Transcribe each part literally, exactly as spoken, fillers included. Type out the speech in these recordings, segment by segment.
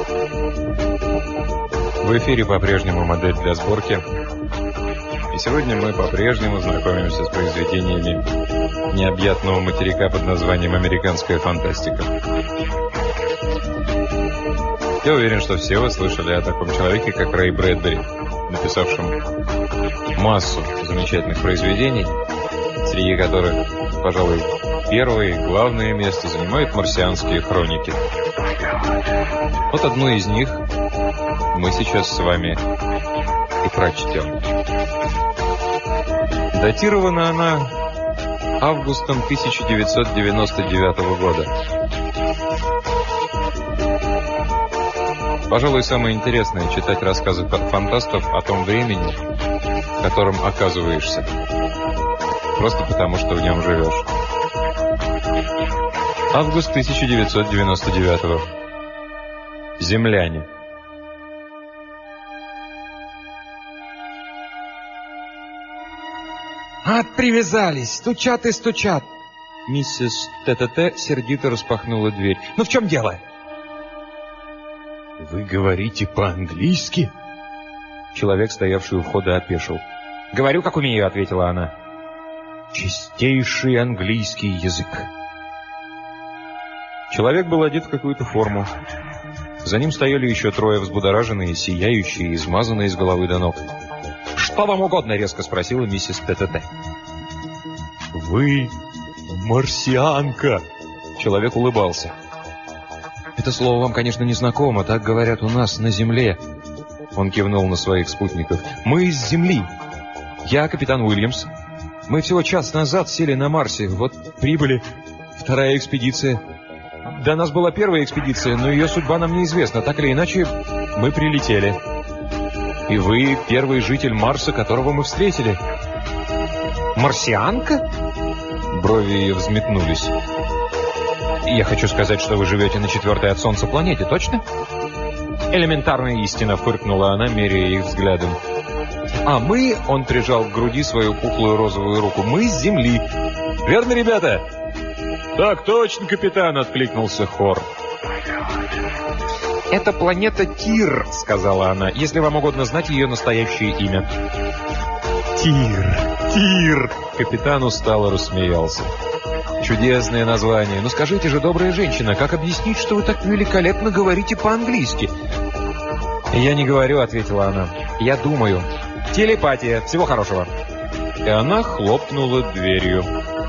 В эфире по-прежнему модель для сборки. И сегодня мы по-прежнему знакомимся с произведениями необъятного материка под названием «Американская фантастика». Я уверен, что все вы слышали о таком человеке, как Рэй Брэдбери, написавшем массу замечательных произведений, среди которых, пожалуй, первое и главное место занимают «Марсианские хроники». Вот одну из них мы сейчас с вами и прочтем. Датирована она августом тысяча девятьсот девяносто девятого года. Пожалуй, самое интересное — читать рассказы фантастов о том времени, в котором оказываешься, просто потому, что в нем живешь. Август тысяча девятьсот девяносто девятого. Земляне. Ад, привязались! Стучат и стучат! Миссис ТТТ сердито распахнула дверь. Ну в чем дело? Вы говорите по-английски? Человек, стоявший у входа, опешил. Говорю, как умею, ответила она. Чистейший английский язык. Человек был одет в какую-то форму. За ним стояли еще трое, взбудораженные, сияющие, измазанные с головы до ног. «Что вам угодно?» — резко спросила миссис ТТТ. «Вы марсианка!» Человек улыбался. «Это слово вам, конечно, не знакомо. Так говорят у нас на Земле». Он кивнул на своих спутников. «Мы из Земли. Я капитан Уильямс. Мы всего час назад сели на Марсе. Вот прибыли. Вторая экспедиция. До нас была первая экспедиция, но ее судьба нам неизвестна. Так или иначе, мы прилетели. И вы первый житель Марса, которого мы встретили». «Марсианка?» Брови ее взметнулись. «Я хочу сказать, что вы живете на четвертой от Солнца планете, точно?» «Элементарная истина», — фыркнула она, меряя их взглядом. «А мы...» — он прижал к груди свою пухлую розовую руку. «Мы с Земли. Верно, ребята?» «Так точно, капитан», — откликнулся хор. «Это планета Тир», — сказала она, «если вам угодно знать ее настоящее имя». «Тир! Тир!» — капитан устало рассмеялся. «Чудесное название. Ну скажите же, добрая женщина, как объяснить, что вы так великолепно говорите по-английски?» «Я не говорю», — ответила она. «Я думаю. Телепатия. Всего хорошего». И она хлопнула дверью.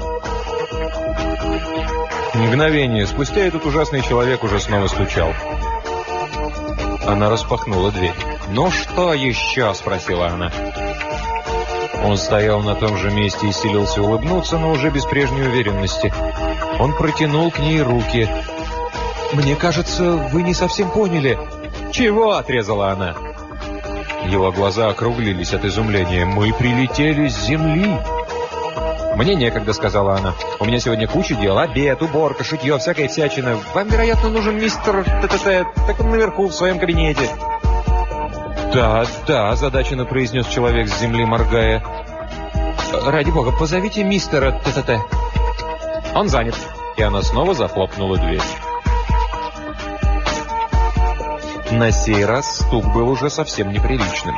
Мгновение спустя этот ужасный человек уже снова стучал. Она распахнула дверь. «Ну что еще?» — спросила она. Он стоял на том же месте и силился улыбнуться, но уже без прежней уверенности. Он протянул к ней руки. «Мне кажется, вы не совсем поняли». «Чего?» — отрезала она. Его глаза округлились от изумления. «Мы прилетели с Земли». «Мне некогда», — сказала она. «У меня сегодня куча дел. Обед, уборка, шитье, всякая всячина. Вам, вероятно, нужен мистер ТТТ. Так он наверху, в своем кабинете». «Да, да», — озадаченно произнес человек с Земли, моргая. «Ради бога, позовите мистера ТТТ». «Он занят». И она снова захлопнула дверь. На сей раз стук был уже совсем неприличным.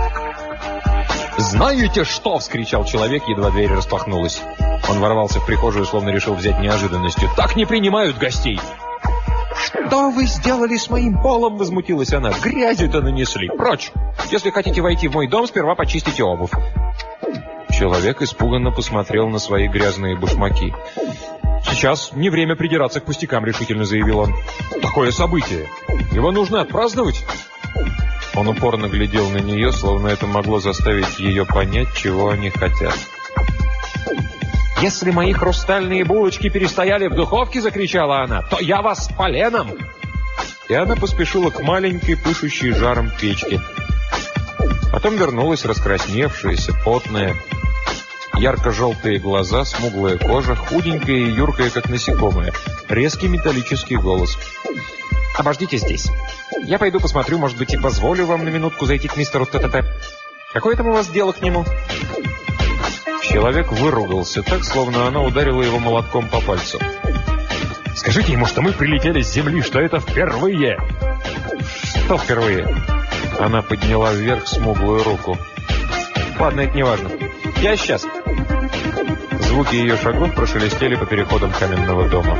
«Знаете что?» — вскричал человек, едва дверь распахнулась. Он ворвался в прихожую, словно решил взять неожиданностью. «Так не принимают гостей!» «Что вы сделали с моим полом?» — возмутилась она. «Грязи-то нанесли! Прочь! Если хотите войти в мой дом, сперва почистите обувь!» Человек испуганно посмотрел на свои грязные башмаки. «Сейчас не время придираться к пустякам», — решительно заявил он. «Такое событие! Его нужно отпраздновать!» Он упорно глядел на нее, словно это могло заставить ее понять, чего они хотят. «Если мои хрустальные булочки перестояли в духовке, — закричала она, — то я вас с поленом!» И она поспешила к маленькой, пышущей жаром печке. Потом вернулась раскрасневшаяся, потная, ярко-желтые глаза, смуглая кожа, худенькая и юркая, как насекомое, резкий металлический голос. «Обождите здесь. Я пойду посмотрю, может быть, и позволю вам на минутку зайти к мистеру ТТТ. Какое там у вас дело к нему?» Человек выругался так, словно она ударила его молотком по пальцу. «Скажите ему, что мы прилетели с Земли, что это впервые!» Что впервые? Она подняла вверх смуглую руку. Ладно, это не важно. Я сейчас. Звуки ее шагов прошелестели по переходам каменного дома.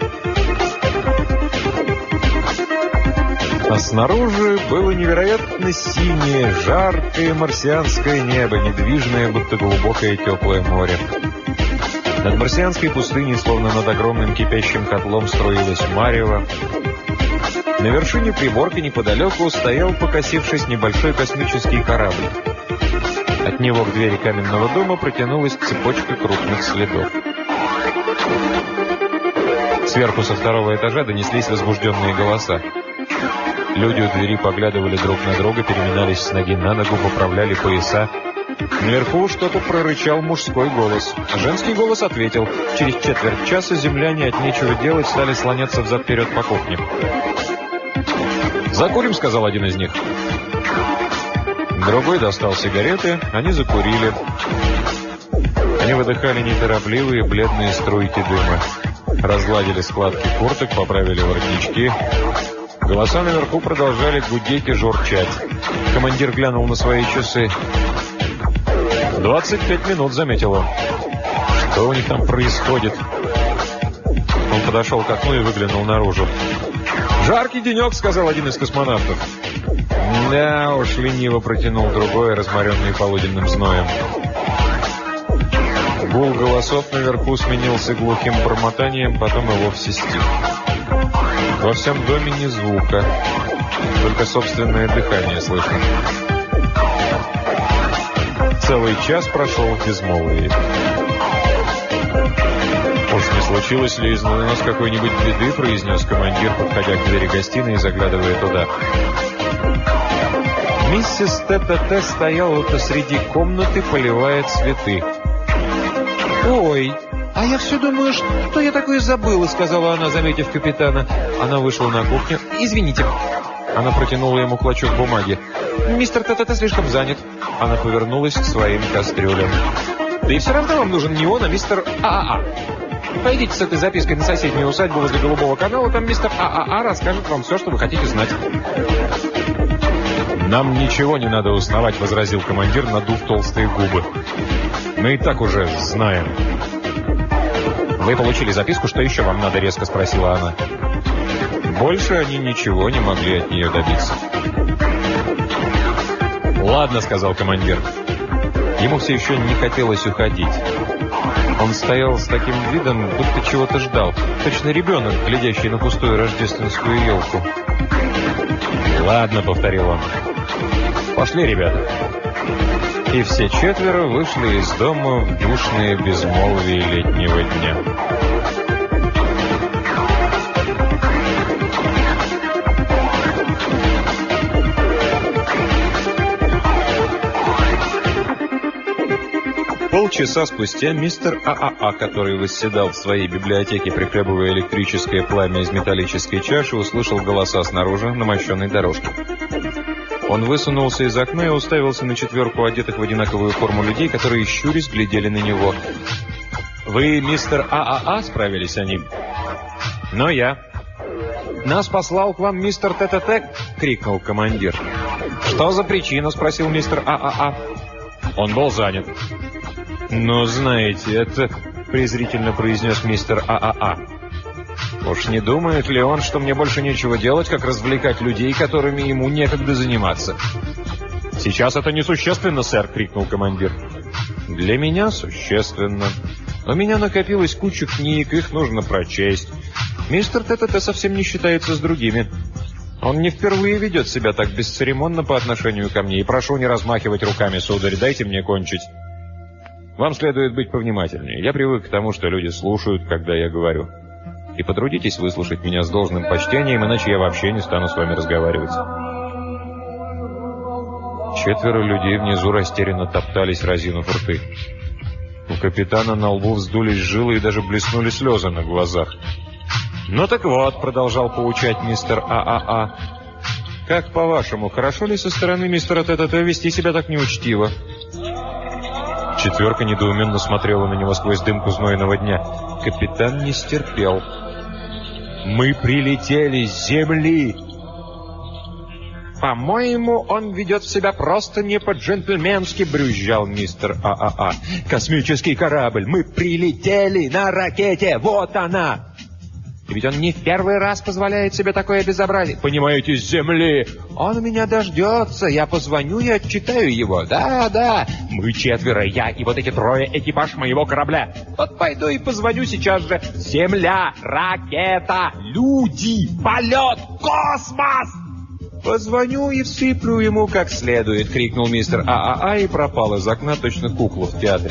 А снаружи было невероятно синее, жаркое марсианское небо, недвижное, будто глубокое теплое море. Над марсианской пустыней, словно над огромным кипящим котлом, струилась марево. На вершине приборка неподалеку стоял, покосившись, небольшой космический корабль. От него к двери каменного дома протянулась цепочка крупных следов. Сверху со второго этажа донеслись возбужденные голоса. Люди у двери поглядывали друг на друга, переминались с ноги на ногу, поправляли пояса. Наверху что-то прорычал мужской голос. Женский голос ответил. Через четверть часа земляне от нечего делать стали слоняться взад-вперед по кухне. «Закурим», — сказал один из них. Другой достал сигареты, они закурили. Они выдыхали неторопливые бледные струйки дыма. Разгладили складки курток, поправили воротнички. Голоса наверху продолжали гудеть и журчать. Командир глянул на свои часы. «Двадцать пять минут», — заметил он. «Что у них там происходит?» Он подошел к окну и выглянул наружу. «Жаркий денек», — сказал один из космонавтов. «Да уж», — лениво протянул другой, разморенный полуденным зноем. Гул голосов наверху сменился глухим бормотанием, потом и вовсе стих. Во всем доме ни звука, только собственное дыхание слышно. Целый час прошел в безмолвии. «Уж не случилось ли из нас какой-нибудь беды?» — произнес командир, подходя к двери гостиной и заглядывая туда. Миссис Т.Т.Т. стояла посреди комнаты, поливая цветы. «Ой, а я все думаю, что я такое забыла», — сказала она, заметив капитана. Она вышла на кухню. «Извините». Она протянула ему клочок бумаги. «Мистер Т.Т.Т. слишком занят». Она повернулась к своим кастрюлям. «Да и все равно вам нужен не он, а мистер ААА. Пойдите с этой запиской на соседнюю усадьбу возле Голубого канала, там мистер ААА расскажет вам все, что вы хотите знать». «Нам ничего не надо узнавать», — возразил командир, надув толстые губы. «Мы и так уже знаем». «Вы получили записку, что еще вам надо?» — резко спросила она. Больше они ничего не могли от нее добиться. «Ладно», — сказал командир. Ему все еще не хотелось уходить. Он стоял с таким видом, будто чего-то ждал. Точно ребенок, глядящий на пустую рождественскую елку. «Ладно», — повторил он. «Пошли, ребята». И все четверо вышли из дома в душное безмолвие летнего дня. Полчаса спустя мистер ААА, который восседал в своей библиотеке, прихлебывая электрическое пламя из металлической чаши, услышал голоса снаружи на мощенной дорожке. Он высунулся из окна и уставился на четверку одетых в одинаковую форму людей, которые, щурясь, глядели на него. «Вы мистер ААА?» — справились они. «Но я». «Нас послал к вам мистер ТТТ!» — крикнул командир. «Что за причина?» — спросил мистер ААА. «Он был занят». «Ну, знаете, это...» — презрительно произнес мистер ААА. «Уж не думает ли он, что мне больше нечего делать, как развлекать людей, которыми ему некогда заниматься?» «Сейчас это несущественно, сэр!» — крикнул командир. «Для меня существенно. У меня накопилась куча книг, их нужно прочесть. Мистер ТТТ совсем не считается с другими. Он не впервые ведет себя так бесцеремонно по отношению ко мне. И прошу не размахивать руками, сударь, дайте мне кончить. Вам следует быть повнимательнее. Я привык к тому, что люди слушают, когда я говорю. И потрудитесь выслушать меня с должным почтением, иначе я вообще не стану с вами разговаривать». Четверо людей внизу растерянно топтались, разинув рты. У капитана на лбу вздулись жилы и даже блеснули слезы на глазах. «Ну так вот», — продолжал поучать мистер ААА, — «как по-вашему, хорошо ли со стороны мистера ТТТ вести себя так неучтиво?» Четверка недоуменно смотрела на него сквозь дымку знойного дня. Капитан не стерпел. «Мы прилетели с земли!» «По-моему, он ведет себя просто не по-джентльменски», — брюзжал мистер ААА. «Космический корабль! Мы прилетели на ракете! Вот она!» И ведь он не в первый раз позволяет себе такое безобразие. Понимаете, с земли. Он меня дождется. Я позвоню и отчитаю его. Да, да. Мы четверо, я и вот эти трое, экипаж моего корабля. Вот пойду и позвоню сейчас же. Земля, ракета, люди, полет, космос. Позвоню и всыплю ему как следует, крикнул мистер ААА и пропал из окна точно кукла в театре.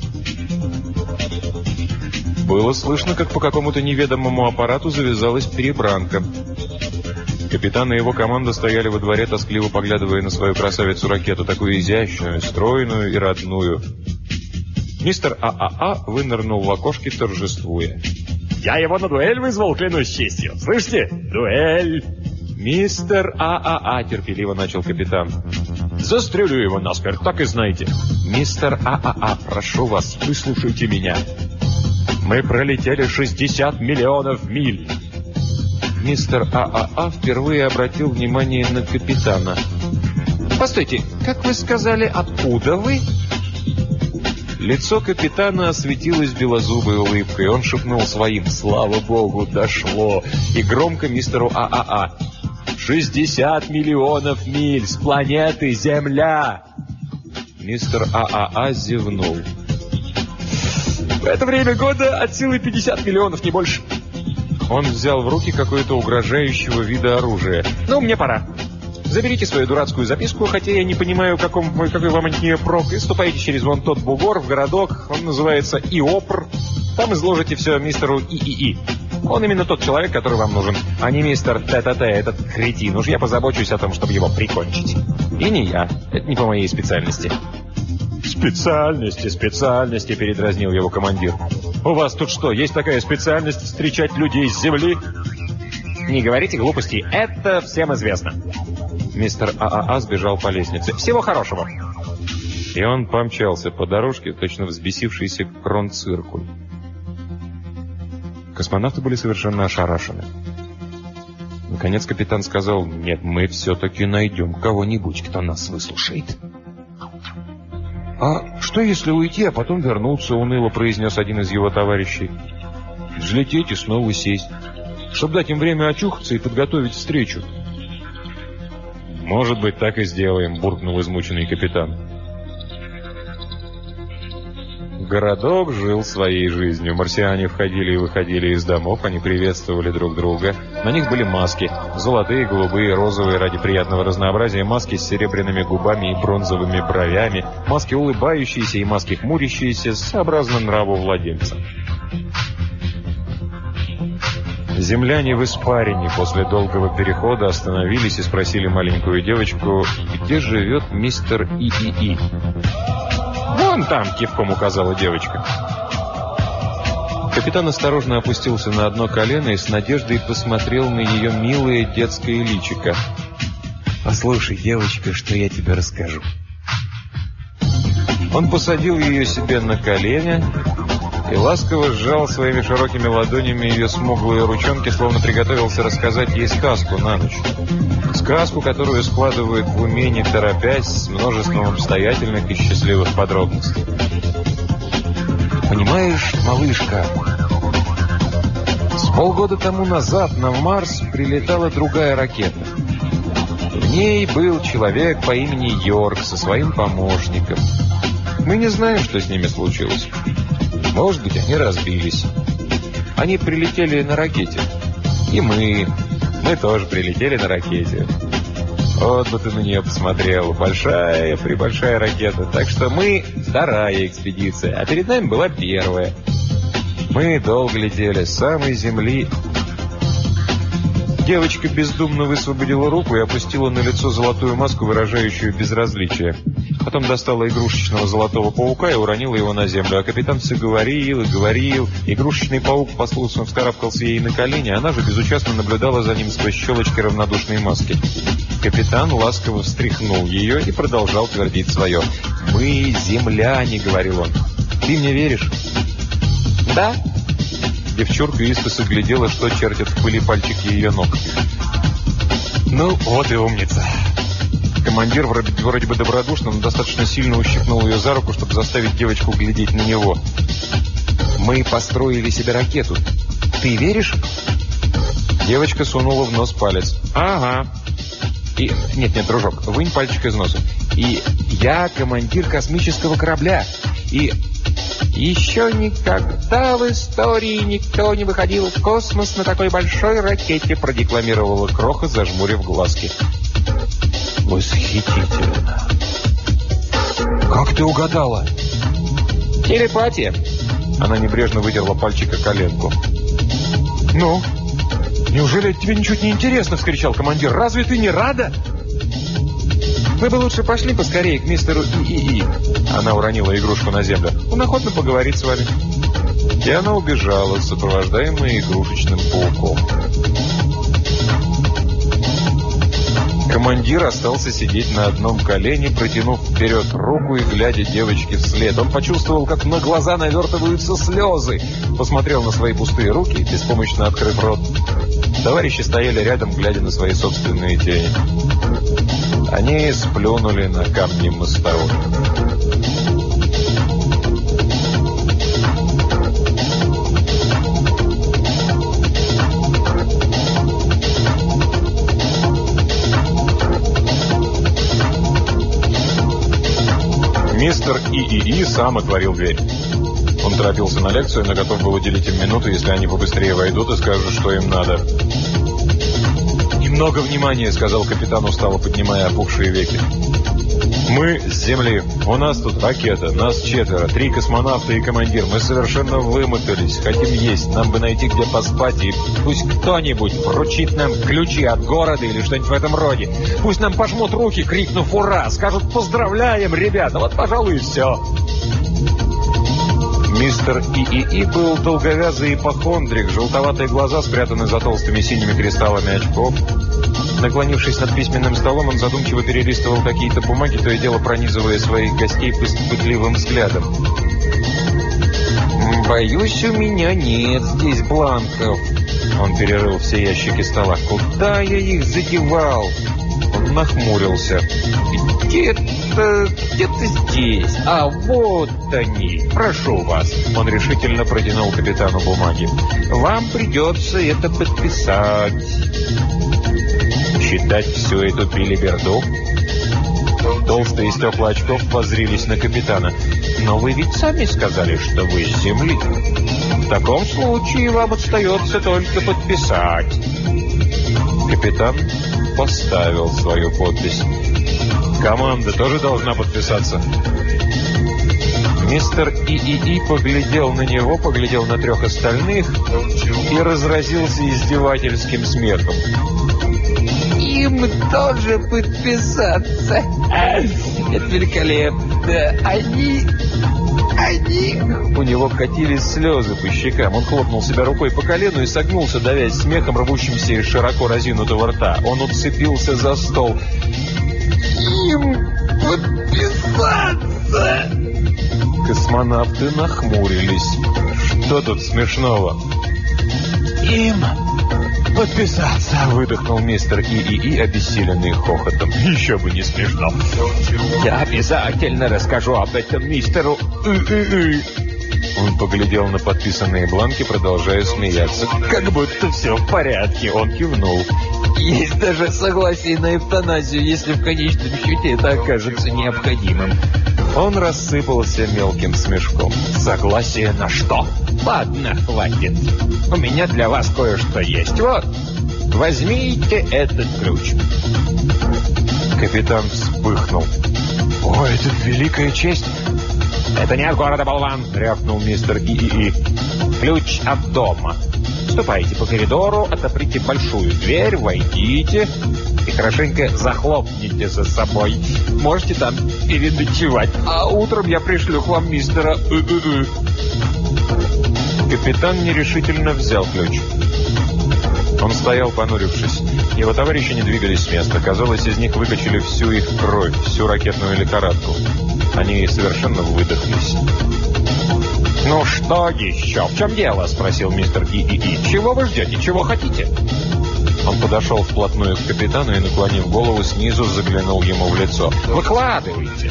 Было слышно, как по какому-то неведомому аппарату завязалась перебранка. Капитан и его команда стояли во дворе, тоскливо поглядывая на свою красавицу-ракету, такую изящную, стройную и родную. Мистер ААА вынырнул в окошке, торжествуя. «Я его на дуэль вызвал, клянусь честью! Слышите? Дуэль!» «Мистер ААА», — терпеливо начал капитан. «Застрелю его насмерть, так и знаете». «Мистер ААА, прошу вас, выслушайте меня. Мы пролетели шестьдесят миллионов миль». Мистер ААА впервые обратил внимание на капитана. «Постойте, как вы сказали, откуда вы?» Лицо капитана осветилось белозубой улыбкой. Он шепнул своим: «Слава богу, дошло!» И громко мистеру ААА: «шестьдесят миллионов миль с планеты Земля!» Мистер ААА зевнул. «В это время года от силы пятьдесят миллионов, не больше». Он взял в руки какое-то угрожающего вида оружие. «Ну, мне пора. Заберите свою дурацкую записку, хотя я не понимаю, каком, какой вам от нее прок, и ступайте через вон тот бугор в городок, он называется Иопр. Там изложите все мистеру ИИИ. Он именно тот человек, который вам нужен, а не мистер ТТТ, этот кретин. Уж я позабочусь о том, чтобы его прикончить. И не я. Это не по моей специальности». «Специальности, специальности», — передразнил его командир. «У вас тут что, есть такая специальность — встречать людей с земли?» «Не говорите глупостей, это всем известно». Мистер ААА сбежал по лестнице. «Всего хорошего». И он помчался по дорожке, точно взбесившийся кронциркуль. Космонавты были совершенно ошарашены. Наконец капитан сказал: «Нет, мы все-таки найдем кого-нибудь, кто нас выслушает». «А что, если уйти, а потом вернуться?» — уныло произнес один из его товарищей. «Взлететь и снова сесть, чтобы дать им время очухаться и подготовить встречу». «Может быть, так и сделаем», — буркнул измученный капитан. Городок жил своей жизнью. Марсиане входили и выходили из домов, они приветствовали друг друга. На них были маски. Золотые, голубые, розовые, ради приятного разнообразия. Маски с серебряными губами и бронзовыми бровями. Маски улыбающиеся и маски хмурящиеся, сообразно нраву владельца. Земляне в испарине после долгого перехода остановились и спросили маленькую девочку: «Где живет мистер ИИИ?» «Вон там», — кивком указала девочка. Капитан осторожно опустился на одно колено и с надеждой посмотрел на ее милое детское личико. «Послушай, девочка, что я тебе расскажу». Он посадил ее себе на колени и ласково сжал своими широкими ладонями ее смуглые ручонки, словно приготовился рассказать ей сказку на ночь. Сказку, которую складывают в уме, не торопясь, с множеством обстоятельных и счастливых подробностей. «Понимаешь, малышка, с полгода тому назад на Марс прилетала другая ракета. В ней был человек по имени Йорк со своим помощником. Мы не знаем, что с ними случилось. Может быть, они разбились. Они прилетели на ракете. И мы... Мы тоже прилетели на ракете. Вот бы ты на нее посмотрел. Большая-пребольшая ракета. Так что мы вторая экспедиция, а перед нами была первая. Мы долго летели с самой Земли». Девочка бездумно высвободила руку и опустила на лицо золотую маску, выражающую безразличие. Потом достала игрушечного золотого паука и уронила его на землю. А капитан все говорил и говорил. Игрушечный паук послушно вскарабкался ей на колени, а она же безучастно наблюдала за ним сквозь щелочки равнодушной маски. Капитан ласково встряхнул ее и продолжал твердить свое. «Мы земляне», — говорил он. «Ты мне веришь?» «Да». Девчурка искоса глядела, что чертят в пыли пальчики ее ног. «Ну, вот и умница. Командир вроде, вроде бы добродушно, но достаточно сильно ущипнул ее за руку, чтобы заставить девочку глядеть на него. «Мы построили себе ракету. Ты веришь?» Девочка сунула в нос палец. «Ага. И... Нет-нет, дружок, вынь пальчик из носа. И я командир космического корабля. И еще никогда в истории никто не выходил в космос на такой большой ракете», продекламировала Кроха, зажмурив глазки. «Восхитительно. Как ты угадала?» «Телепатия». Она небрежно вытерла пальчик о коленку. «Ну, неужели тебе ничуть не интересно?» — вскричал командир. «Разве ты не рада?» «Вы бы лучше пошли поскорее к мистеру И-И-И». Она уронила игрушку на землю. «Он охотно поговорит с вами». И она убежала, сопровождаемая игрушечным пауком. Командир остался сидеть на одном колене, протянув вперед руку и глядя девочке вслед. Он почувствовал, как на глаза навертываются слезы. Посмотрел на свои пустые руки, беспомощно открыв рот. Товарищи стояли рядом, глядя на свои собственные тени. Они сплюнули на камни мостовой. Мистер И-И-И сам отворил дверь. Он торопился на лекцию, но готов был уделить им минуту, если они побыстрее войдут и скажут, что им надо. «Немного внимания», — сказал капитан, устало поднимая опухшие веки. «Мы с Земли. У нас тут ракета. Нас четверо. Три космонавта и командир. Мы совершенно вымотались. Хотим есть. Нам бы найти, где поспать. И пусть кто-нибудь вручит нам ключи от города или что-нибудь в этом роде. Пусть нам пожмут руки, крикнув «Ура!» Скажут «Поздравляем, ребята!» Вот, пожалуй, и все». Мистер И-И-И был долговязый ипохондрик. Желтоватые глаза спрятаны за толстыми синими кристаллами очков. Наклонившись над письменным столом, он задумчиво перелистывал какие-то бумаги, то и дело пронизывая своих гостей пытливым взглядом. «Боюсь, у меня нет здесь бланков». Он перерыл все ящики стола. «Куда я их задевал?» Он нахмурился. «Где-то... где-то здесь. А вот они. Прошу вас». Он решительно протянул капитану бумаги. «Вам придется это подписать». Читать всю эту билиберду? Толстые стекла очков воззрились на капитана. «Но вы ведь сами сказали, что вы с Земли. В таком случае вам остается только подписать». Капитан поставил свою подпись. «Команда тоже должна подписаться». Мистер И-И-И поглядел на него, поглядел на трех остальных и разразился издевательским смехом. «Им тоже подписаться. Это великолепно. Они... они...» У него катились слезы по щекам. Он хлопнул себя рукой по колену и согнулся, давясь смехом, рвущимся из широко разинутого рта. Он уцепился за стол. «Им подписаться!» Космонавты нахмурились. «Что тут смешного?» «Им подписаться!» — выдохнул мистер И-И-И, обессиленный хохотом. «Еще бы не смешно!» «Я обязательно расскажу об этом мистеру И-И-И!» Он поглядел на подписанные бланки, продолжая смеяться. «Как будто все в порядке!» Он кивнул. «Есть даже согласие на эвтаназию, если в конечном счете это окажется необходимым». Он рассыпался мелким смешком. «Согласие на что?» «Ладно, хватит. У меня для вас кое-что есть. Вот, возьмите этот ключ». Капитан вспыхнул. «О, это великая честь!» «Это не от города, болван!» — рявкнул мистер И-И-И. «Ключ от дома. Ступайте по коридору, отоприте большую дверь, войдите и хорошенько захлопните за собой. Можете там переночевать, а утром я пришлю к вам мистера И-И-И». Капитан нерешительно взял ключ. Он стоял, понурившись. Его товарищи не двигались с места. Казалось, из них выкачали всю их кровь, всю ракетную лихорадку. Они совершенно выдохлись. «Ну что еще? В чем дело?» — спросил мистер И-И-И. «Чего вы ждете? Чего хотите?» Он подошел вплотную к капитану и, наклонив голову снизу, заглянул ему в лицо. «Выкладывайте!»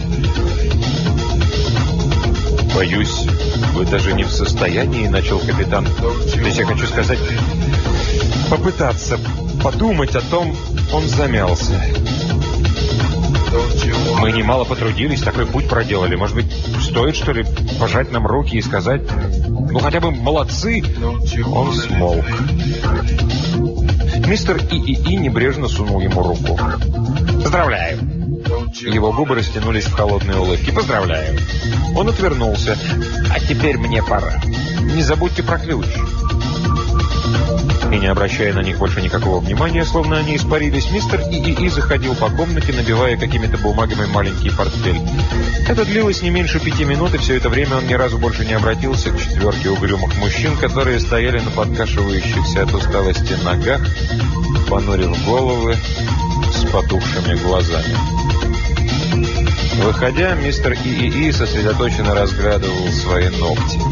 «Боюсь, вы даже не в состоянии», — начал капитан. «То есть я хочу сказать, попытаться подумать о том...» Он замялся. «Мы немало потрудились, такой путь проделали. Может быть, стоит, что ли, пожать нам руки и сказать, ну, хотя бы молодцы?» Он смолк. Мистер И-И-И небрежно сунул ему руку. «Поздравляю!» Его губы растянулись в холодные улыбки. «Поздравляю!» Он отвернулся. «А теперь мне пора. Не забудьте про ключ». И не обращая на них больше никакого внимания, словно они испарились, мистер И-И-И заходил по комнате, набивая какими-то бумагами маленький портфель. Это длилось не меньше пяти минут, и все это время он ни разу больше не обратился к четверке угрюмых мужчин, которые стояли на подкашивающихся от усталости ногах, понурив головы с потухшими глазами. Выходя, мистер И-И-И сосредоточенно разглядывал свои ногти.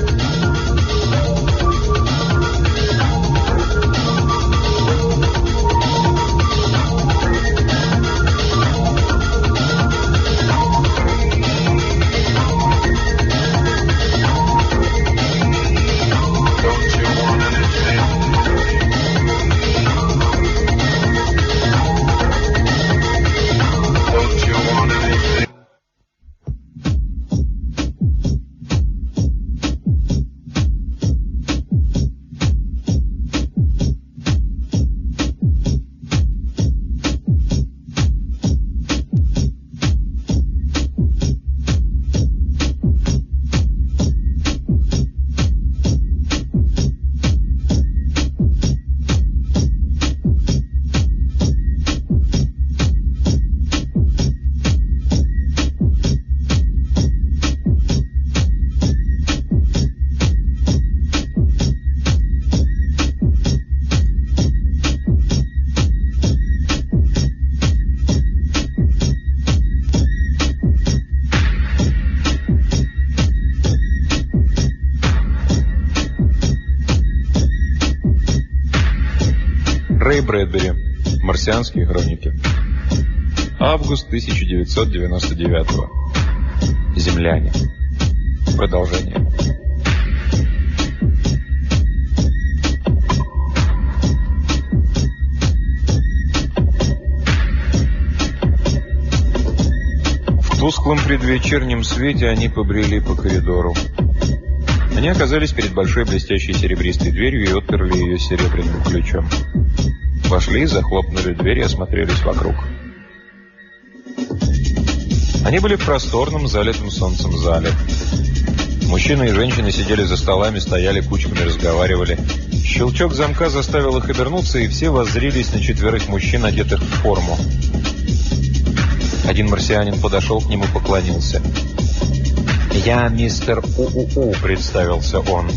Рэй Брэдбери. Марсианские хроники. Август тысяча девятьсот девяносто девятого. Земляне. Продолжение. В тусклом предвечернем свете они побрели по коридору. Они оказались перед большой блестящей серебристой дверью и отперли ее серебряным ключом. Вошли, захлопнули дверь и осмотрелись вокруг. Они были в просторном, залитом солнцем зале. Мужчины и женщины сидели за столами, стояли кучками, разговаривали. Щелчок замка заставил их обернуться, и все воззрились на четверых мужчин, одетых в форму. Один марсианин подошел к ним и поклонился. «Я мистер У-У-У», — представился он.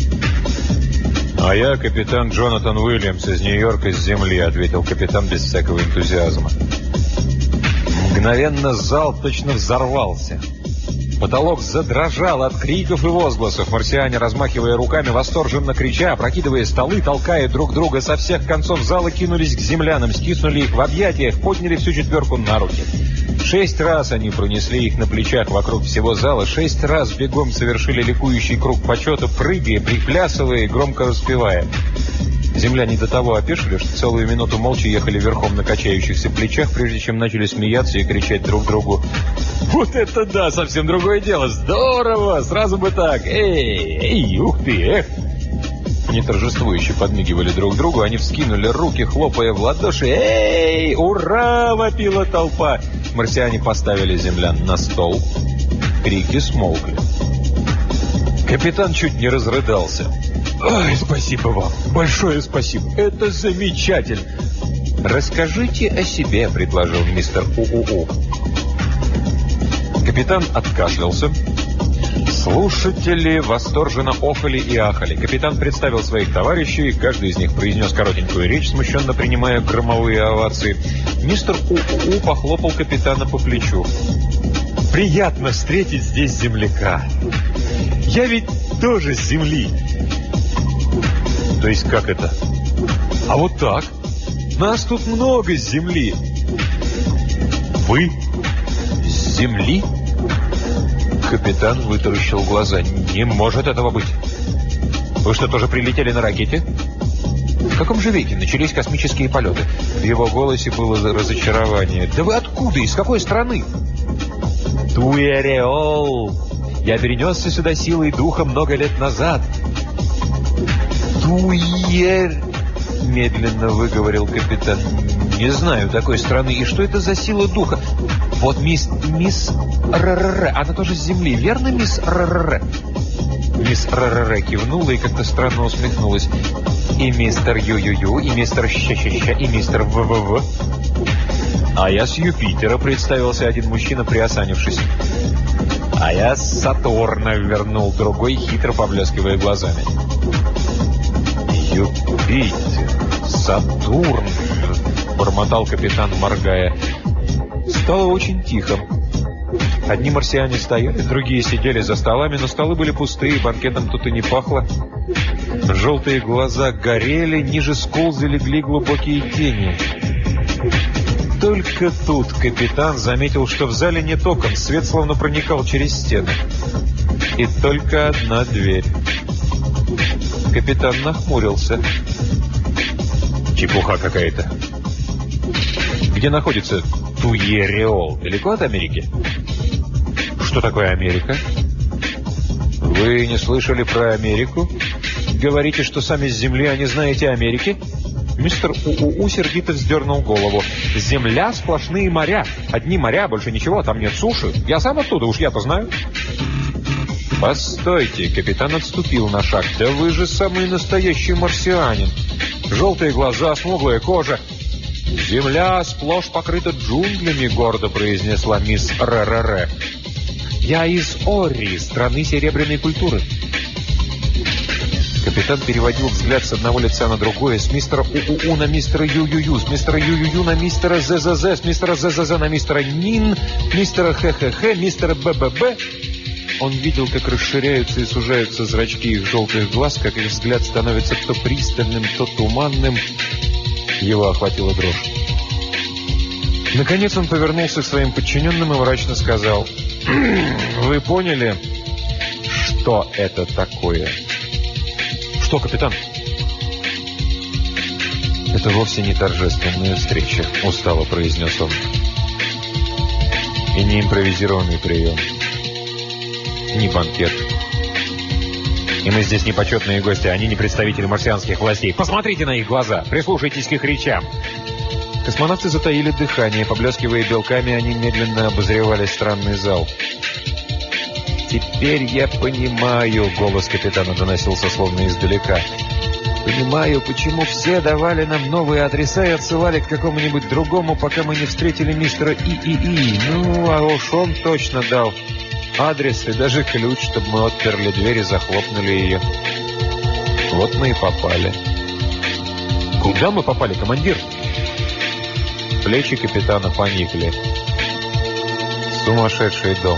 «А я капитан Джонатан Уильямс из Нью-Йорка с земли», — ответил капитан без всякого энтузиазма. Мгновенно зал точно взорвался. Потолок задрожал от криков и возгласов. Марсиане, размахивая руками, восторженно крича, опрокидывая столы, толкая друг друга со всех концов зала, кинулись к землянам, стиснули их в объятиях, подняли всю четверку на руки. Шесть раз они пронесли их на плечах вокруг всего зала, шесть раз бегом совершили ликующий круг почета, прыгая, приплясывая и громко распевая. Земляне до того опешили, что целую минуту молча ехали верхом на качающихся плечах, прежде чем начали смеяться и кричать друг другу: «Вот это да! Совсем другое дело! Здорово! Сразу бы так! Эй! Эй! Ух ты! Эх!» Они торжествующе подмигивали друг другу, они вскинули руки, хлопая в ладоши. «Эй! Ура!» — вопила толпа. Марсиане поставили землян на стол. Крики смолкли. Капитан чуть не разрыдался. «Ой, спасибо вам! Большое спасибо! Это замечательно!» «Расскажите о себе», — предложил мистер У-У-У. Капитан откашлялся. Слушатели восторженно охали и ахали. Капитан представил своих товарищей, каждый из них произнес коротенькую речь, смущенно принимая громовые овации. Мистер У-У-У похлопал капитана по плечу. «Приятно встретить здесь земляка. Я ведь тоже с земли». «То есть как это?» А вот так? Нас тут много с земли. Вы? С земли? Капитан вытаращил глаза. Не может этого быть. Вы что, тоже прилетели на ракете? В каком же веке начались космические полеты? В его голосе было разочарование. Да вы откуда? Из какой страны? Туэреол. Я перенесся сюда силой духа много лет назад. Туер... Медленно выговорил капитан. Не знаю такой страны. И что это за сила духа? Вот мисс... Мисс РРР. Она тоже с земли, верно, мисс РРР? Мисс РРР кивнула и как-то странно усмехнулась. И мистер Ю-Ю-Ю, и мистер Ща-Ща-Ща, и мистер В-В-В. А я с Юпитера, представился один мужчина, приосанившись. А я с Сатурна, вернул другой, хитро поблескивая глазами. Юпитер, Сатурн, бормотал капитан, моргая. Стало очень тихо. Одни марсиане стояли, другие сидели за столами, но столы были пустые, банкетом тут и не пахло. Желтые глаза горели, ниже скулза легли глубокие тени. Только тут капитан заметил, что в зале нет окон, свет словно проникал через стены. И только одна дверь. Капитан нахмурился. Чепуха какая-то. Где находится Туереол? Далеко от Америки? Что такое Америка? Вы не слышали про Америку? Говорите, что сами с земли, а не знаете Америки? Мистер У-У-У сердито вздернул голову. Земля — сплошные моря. Одни моря, больше ничего, там нет суши. Я сам оттуда, уж я-то знаю. Постойте, капитан отступил на шаг. Да вы же самый настоящий марсианин. Желтые глаза, смуглая кожа. Земля сплошь покрыта джунглями, гордо произнесла мисс РРР. Я из Орри, страны серебряной культуры. Капитан переводил взгляд с одного лица на другое, с мистера У-У-У на мистера Ю-Ю-Ю, с мистера Ю-Ю-Ю на мистера З-З-З, с мистера З-З-З на мистера Нин, мистера Х-Х-Х, мистера Б-Б-Б. Он видел, как расширяются и сужаются зрачки их желтых глаз, как их взгляд становится то пристальным, то туманным. Его охватила дрожь. Наконец он повернулся к своим подчиненным и мрачно сказал: «Вы поняли, что это такое?» «Что, капитан?» «Это вовсе не торжественная встреча», — устало произнес он. «И не импровизированный прием. Не банкет. И мы здесь не почетные гости, они не представители марсианских властей. Посмотрите на их глаза, прислушайтесь к их речам». Космонавты затаили дыхание, поблескивая белками, они медленно обозревали странный зал. «Теперь я понимаю», — голос капитана доносился словно издалека. «Понимаю, почему все давали нам новые адреса и отсылали к какому-нибудь другому, пока мы не встретили мистера И-И-И. Ну, а уж он точно дал адрес и даже ключ, чтобы мы отперли дверь и захлопнули ее. Вот мы и попали». «Куда мы попали, командир?» Плечи капитана поникли. «Сумасшедший дом».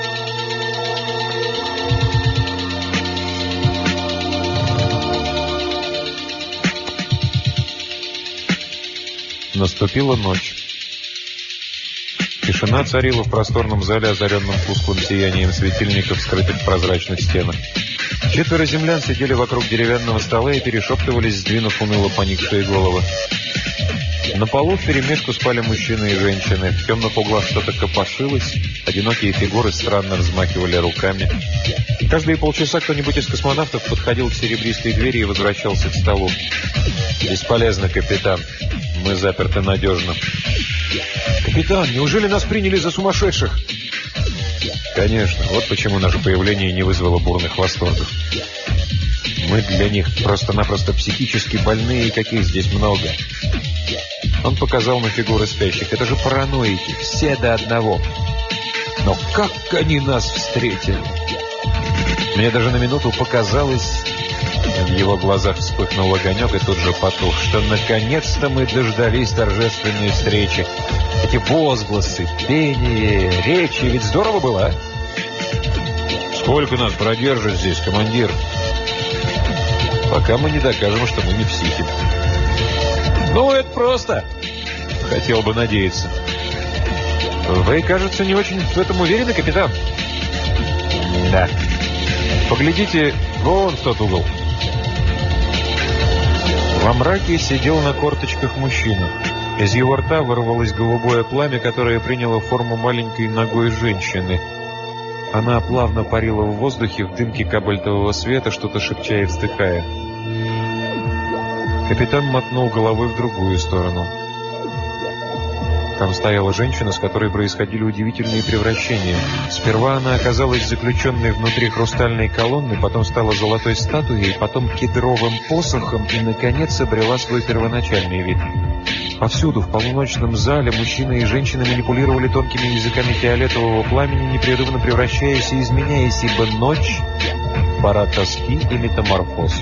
Наступила ночь. Тишина царила в просторном зале, озаренном тусклым сиянием светильников, скрытых в прозрачных стенах. Четверо землян сидели вокруг деревянного стола и перешептывались, сдвинув уныло поникшие головы. На полу вперемешку спали мужчины и женщины. В темных углах что-то копошилось. Одинокие фигуры странно взмахивали руками. Каждые полчаса кто-нибудь из космонавтов подходил к серебристой двери и возвращался к столу. «Бесполезно, капитан. Мы заперты надежно». «Капитан, неужели нас приняли за сумасшедших?» «Конечно. Вот почему наше появление не вызвало бурных восторгов. Мы для них просто-напросто психически больные, и каких здесь много». Он показал на фигуры спящих. «Это же параноики, все до одного. Но как они нас встретили!» Мне даже на минуту показалось, в его глазах вспыхнул огонек и тут же потух, что наконец-то мы дождались торжественной встречи. Эти возгласы, пение, речи, ведь здорово было, а? «Сколько нас продержит здесь, командир?» «Пока мы не докажем, что мы не психи». Ну, это просто. Хотел бы надеяться. Вы, кажется, не очень в этом уверены, капитан? Да. Поглядите, вон в тот угол. Во мраке сидел на корточках мужчина. Из его рта вырвалось голубое пламя, которое приняло форму маленькой ногой женщины. Она плавно парила в воздухе в дымке кобальтового света, что-то шепча и вздыхая. Капитан мотнул головой в другую сторону. Там стояла женщина, с которой происходили удивительные превращения. Сперва она оказалась заключенной внутри хрустальной колонны, потом стала золотой статуей, потом кедровым посохом и, наконец, обрела свой первоначальный вид. Повсюду, в полуночном зале, мужчины и женщины манипулировали тонкими языками фиолетового пламени, непрерывно превращаясь и изменяясь, ибо ночь – пора тоски и метаморфоз.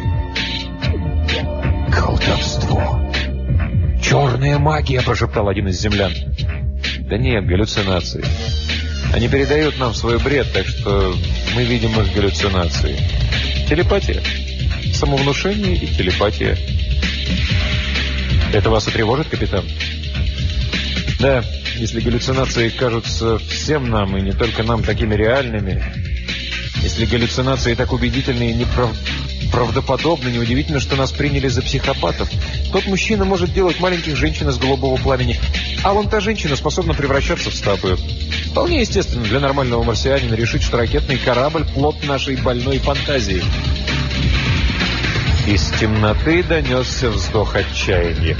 «Колдовство! Черная магия!» – прошептал один из землян. «Да нет, галлюцинации. Они передают нам свой бред, так что мы видим их галлюцинации. Телепатия. Самовнушение и телепатия». «Это вас и тревожит, капитан?» «Да, если галлюцинации кажутся всем нам, и не только нам, такими реальными, если галлюцинации так убедительны и неправ... правдоподобны, неудивительно, что нас приняли за психопатов. Тот мужчина может делать маленьких женщин из голубого пламени, а вон та женщина способна превращаться в статую. Вполне естественно для нормального марсианина решить, что ракетный корабль – плод нашей больной фантазии». Из темноты донесся вздох отчаяния.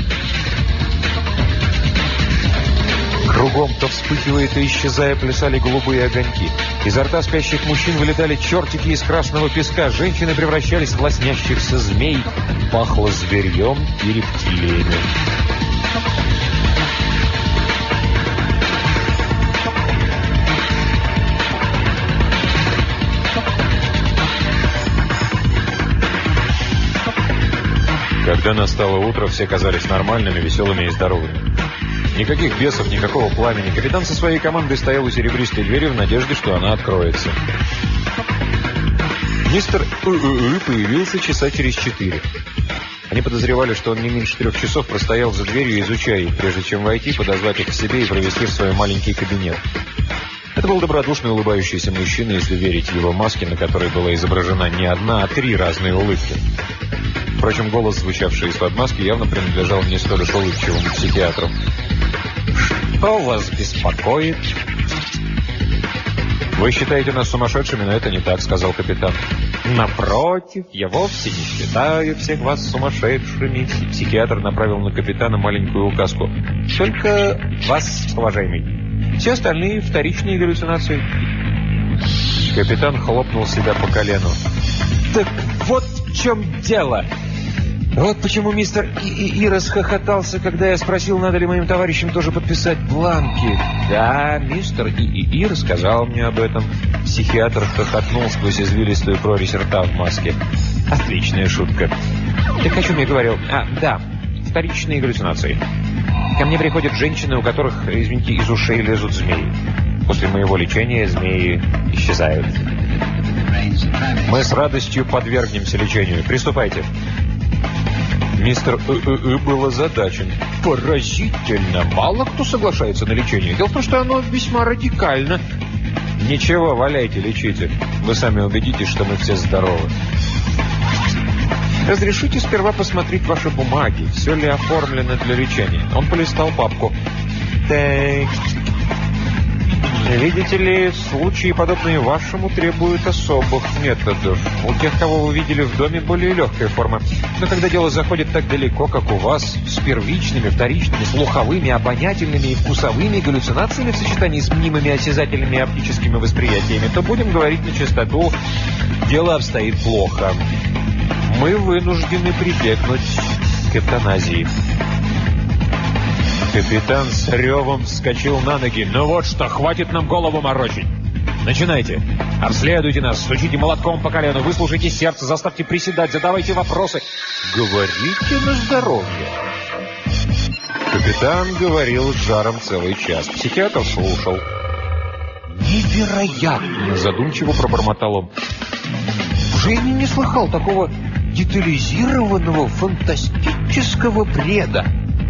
Кругом, то вспыхивая, то исчезая, плясали голубые огоньки. Изо рта спящих мужчин вылетали чертики из красного песка. Женщины превращались в лоснящихся змей. Пахло зверьем и рептилиями. Когда настало утро, все казались нормальными, веселыми и здоровыми. Никаких бесов, никакого пламени. Капитан со своей командой стоял у серебристой двери в надежде, что она откроется. Мистер У-У-У появился часа через четыре. Они подозревали, что он не меньше трех часов простоял за дверью, изучая их, прежде чем войти, подозвать их к себе и провести в свой маленький кабинет. Это был добродушный улыбающийся мужчина, если верить его маске, на которой была изображена не одна, а три разные улыбки. Впрочем, голос, звучавший из-под маски, явно принадлежал не столь уж улыбчивому психиатру. «Что вас беспокоит?» «Вы считаете нас сумасшедшими, но это не так», — сказал капитан. «Напротив, я вовсе не считаю всех вас сумасшедшими». Психиатр направил на капитана маленькую указку. «Только вас, уважаемый. Все остальные вторичные галлюцинации». Капитан хлопнул себя по колену. «Так вот в чем дело!» Вот почему мистер И-И-И расхохотался, когда я спросил, надо ли моим товарищам тоже подписать бланки. Да, мистер И-И-И рассказал мне об этом. Психиатр хохотнул сквозь извилистую прорезь рта в маске. Отличная шутка. Так о чем я говорил? А, да, вторичные галлюцинации. Ко мне приходят женщины, у которых, извините, из ушей лезут змеи. После моего лечения змеи исчезают. Мы с радостью подвергнемся лечению. Приступайте. Мистер И-И-И был озадачен. Поразительно. Мало кто соглашается на лечение. Дело в том, что оно весьма радикально. Ничего, валяйте, лечите. Вы сами убедитесь, что мы все здоровы. Разрешите сперва посмотреть ваши бумаги. Все ли оформлено для лечения? Он полистал папку. Так. Видите ли, случаи, подобные вашему, требуют особых методов. У тех, кого вы видели в доме, более легкая форма. Но когда дело заходит так далеко, как у вас, с первичными, вторичными, слуховыми, обонятельными и вкусовыми галлюцинациями в сочетании с мнимыми осязательными и оптическими восприятиями, то будем говорить на чистоту, дело обстоит плохо. Мы вынуждены прибегнуть к эвтаназии. Капитан с ревом вскочил на ноги. «Ну вот что, хватит нам голову морочить! Начинайте! Обследуйте нас, стучите молотком по колену, выслушайте сердце, заставьте приседать, задавайте вопросы. Говорите на здоровье!» Капитан говорил с жаром целый час. Психиатр слушал. «Невероятно!» — задумчиво пробормотал он. «В жизни не слыхал такого детализированного фантастического бреда.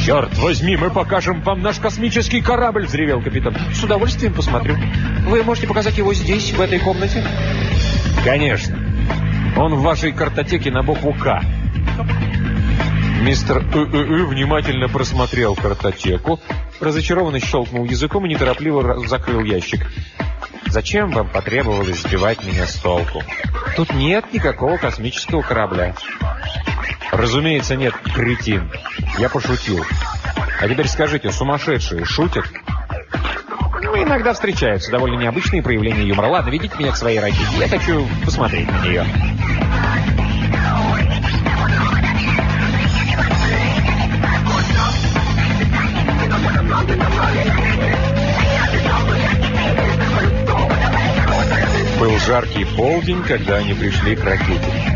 «Черт возьми, мы покажем вам наш космический корабль!» — взревел капитан. С удовольствием посмотрю. Вы можете показать его здесь, в этой комнате? «Конечно. Он в вашей картотеке на букву «К». Мистер ы внимательно просмотрел картотеку, разочарованно щелкнул языком и неторопливо закрыл ящик. «Зачем вам потребовалось сбивать меня с толку? Тут нет никакого космического корабля». «Разумеется, нет, кретин. Я пошутил. А теперь скажите, сумасшедшие шутят?» Ну, иногда встречаются довольно необычные проявления юмора. Ладно, ведите меня к своей ракете. Я хочу посмотреть на нее». Был жаркий полдень, когда они пришли к ракете.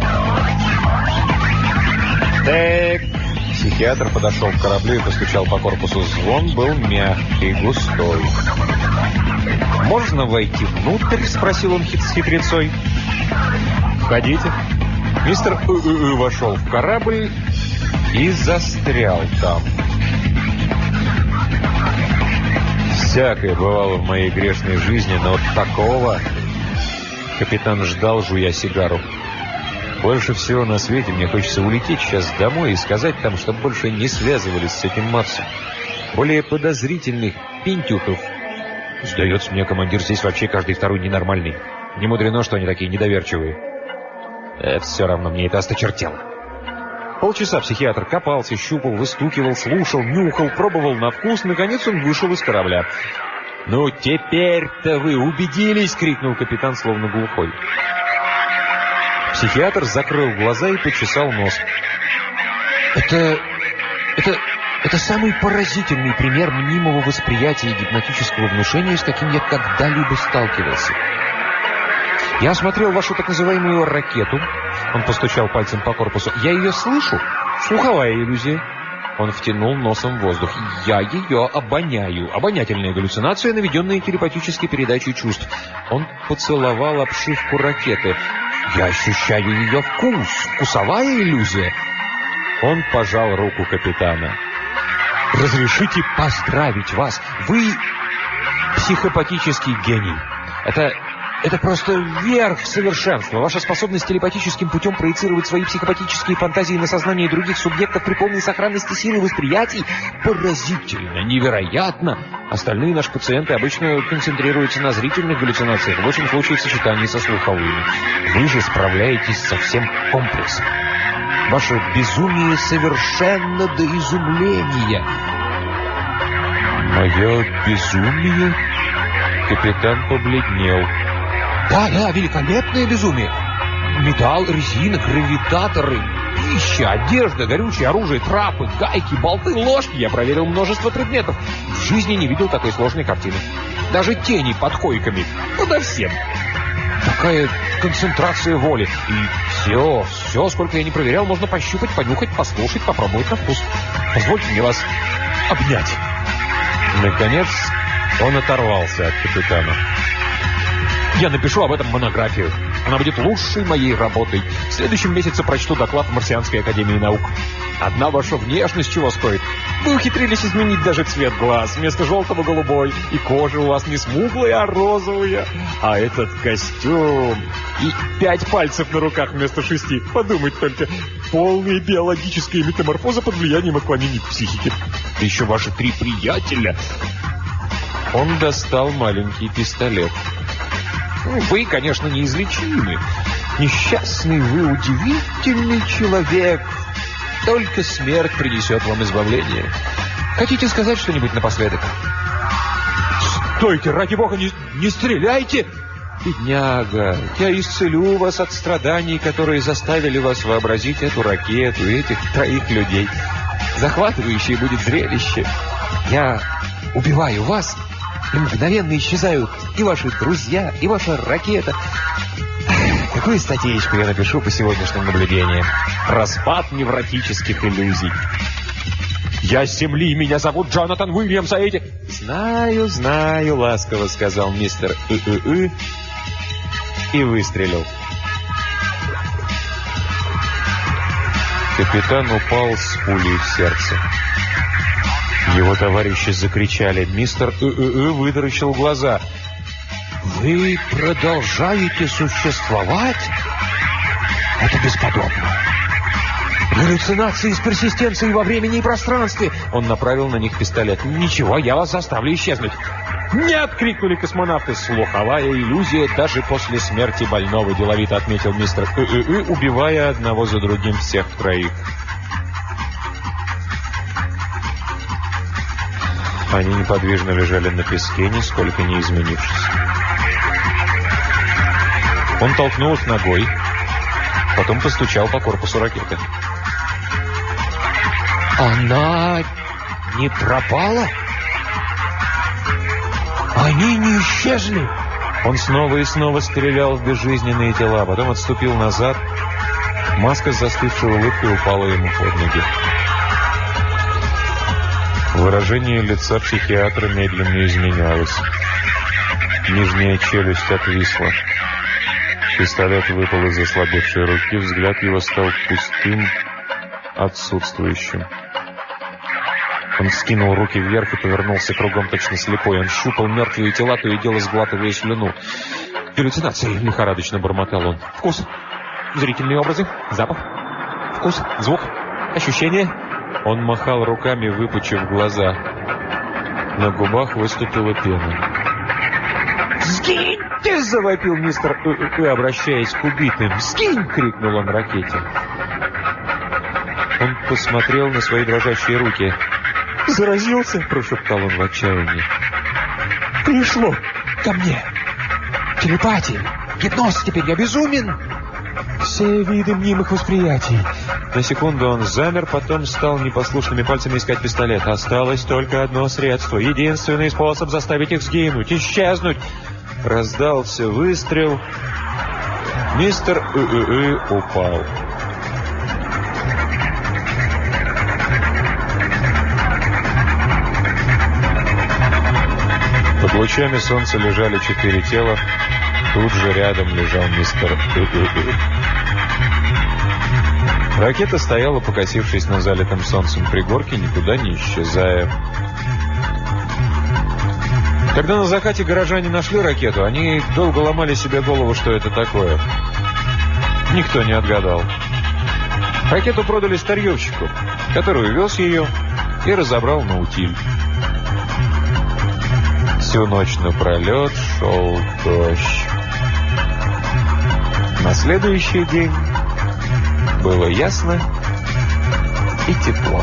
«Так...» Психиатр подошел к кораблю и постучал по корпусу. Звон был мягкий, густой. «Можно войти внутрь?» — спросил он хит с хитрецой. «Входите». Мистер ы вошел в корабль и застрял там. Всякое бывало в моей грешной жизни, но вот такого... Капитан ждал, жуя сигару. Больше всего на свете мне хочется улететь сейчас домой и сказать там, чтобы больше не связывались с этим Марсом. Более подозрительных пентюхов. Сдается мне, командир, здесь вообще каждый второй ненормальный. Не мудрено, что они такие недоверчивые. Э, все равно мне это осточертело. Полчаса психиатр копался, щупал, выстукивал, слушал, нюхал, пробовал на вкус. Наконец он вышел из корабля. «Ну, теперь-то вы убедились!» — крикнул капитан, словно глухой. Психиатр закрыл глаза и почесал нос. Это... это... это самый поразительный пример мнимого восприятия и гипнотического внушения, с каким я когда-либо сталкивался. Я осмотрел вашу так называемую ракету. Он постучал пальцем по корпусу. Я ее слышу. Слуховая иллюзия. Он втянул носом воздух. Я ее обоняю. Обонятельная галлюцинация, наведенная телепатической передачей чувств. Он поцеловал обшивку ракеты. Я ощущаю ее вкус. Вкусовая иллюзия. Он пожал руку капитана. Разрешите поздравить вас. Вы психопатический гений. Это... Это просто верх совершенства. Ваша способность телепатическим путем проецировать свои психопатические фантазии на сознание других субъектов при полной сохранности силы восприятий поразительно, невероятно. Остальные наши пациенты обычно концентрируются на зрительных галлюцинациях, в общем случае в сочетании со слуховыми. Вы же справляетесь со всем комплексом. Ваше безумие совершенно до изумления. Мое безумие? Капитан побледнел. Да, да, великолепное безумие. Металл, резина, гравитаторы, пища, одежда, горючее, оружие, трапы, гайки, болты, ложки. Я проверил множество предметов. В жизни не видел такой сложной картины. Даже тени под койками. Подо всем. Такая концентрация воли. И все, все, сколько я не проверял, можно пощупать, понюхать, послушать, попробовать на вкус. Позвольте мне вас обнять. Наконец, он оторвался от капитана. Я напишу об этом монографию. Она будет лучшей моей работой. В следующем месяце прочту доклад в Марсианской академии наук. Одна ваша внешность чего стоит? Вы ухитрились изменить даже цвет глаз. Вместо желтого голубой. И кожа у вас не смуглая, а розовая. А этот костюм. И пять пальцев на руках вместо шести. Подумать только. Полная биологическая метаморфоза под влиянием отклонений психики. Еще ваши три приятеля. Он достал маленький пистолет. Вы, конечно, неизлечимы. Несчастный вы, удивительный человек. Только смерть принесет вам избавление. Хотите сказать что-нибудь напоследок? Стойте, ради бога, не, не стреляйте! Бедняга, я исцелю вас от страданий, которые заставили вас вообразить эту ракету и этих троих людей. Захватывающее будет зрелище. Я убиваю вас, и мгновенно исчезают и ваши друзья, и ваша ракета. Какую статейку я напишу по сегодняшним наблюдениям? Распад невротических иллюзий. Я с земли, меня зовут Джонатан Уильямс, а эти... Знаю, знаю, ласково сказал мистер ы-ы-ы и выстрелил. Капитан упал с пулей в сердце. Его товарищи закричали. Мистер ы-ы-ы вытаращил глаза. Вы продолжаете существовать? Это бесподобно. Галлюцинации с персистенцией во времени и пространстве. Он направил на них пистолет. Ничего, я вас заставлю исчезнуть. «Нет!» — крикнули космонавты. «Слуховая иллюзия даже после смерти больного», — деловито отметил мистер ы-ы-ы, убивая одного за другим всех троих. Они неподвижно лежали на песке, нисколько не изменившись. Он толкнул их ногой, потом постучал по корпусу ракеты. Она не пропала? Они не исчезли? Он снова и снова стрелял в безжизненные тела, потом отступил назад. Маска с застывшей улыбкой упала ему под ноги. Выражение лица психиатра медленно изменялось. Нижняя челюсть отвисла. Пистолет выпал из ослабевшей руки, взгляд его стал пустым, отсутствующим. Он вскинул руки вверх и повернулся кругом, точно слепой. Он щупал мертвые тела, то и дело сглатывая слюну. «Галлюцинации!» — лихорадочно бормотал он. «Вкус, зрительные образы, запах, вкус, звук, ощущение». Он махал руками, выпучив глаза. На губах выступила пена. «Сгиньте!» — завопил мистер ы-ы-ы, обращаясь к убитым. «Сгинь!» — крикнул он ракете. Он посмотрел на свои дрожащие руки. «Заразился?» — прошептал он в отчаянии. Пришло ко мне. Телепатия, гипноз, теперь я безумен. Все виды мнимых восприятий. На секунду он замер, потом стал непослушными пальцами искать пистолет. Осталось только одно средство. Единственный способ заставить их сгинуть, исчезнуть. Раздался выстрел. Мистер ы-ы-ы упал. Под лучами солнца лежали четыре тела. Тут же рядом лежал мистер ы-ы-ы. Ракета стояла, покосившись на залитом солнцем пригорке, никуда не исчезая. Когда на закате горожане нашли ракету, они долго ломали себе голову, что это такое. Никто не отгадал. Ракету продали старьевщику, который увез ее и разобрал на утиль. Всю ночь напролет шел дождь. На следующий день было ясно и тепло.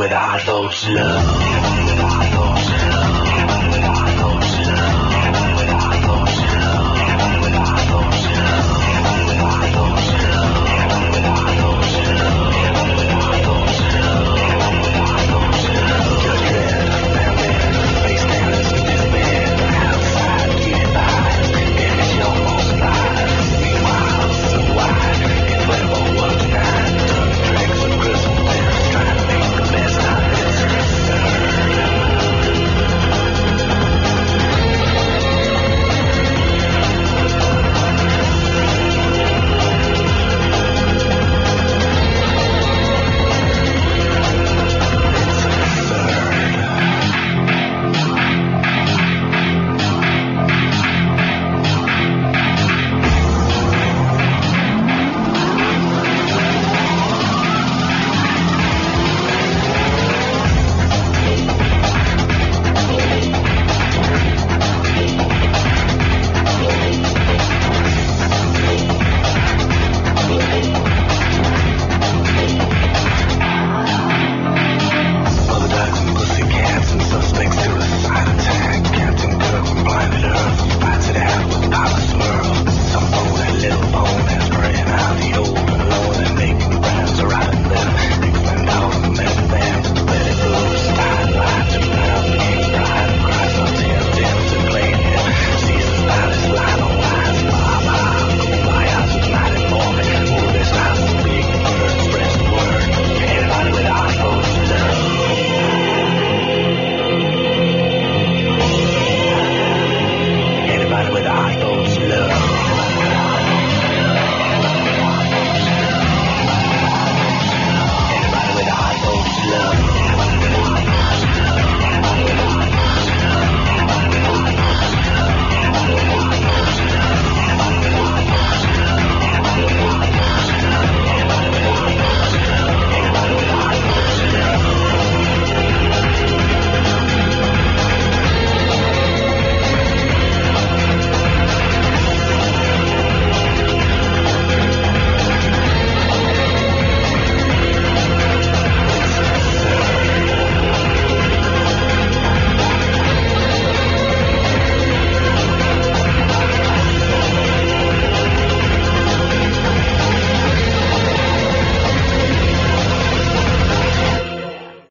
with Adolf's love.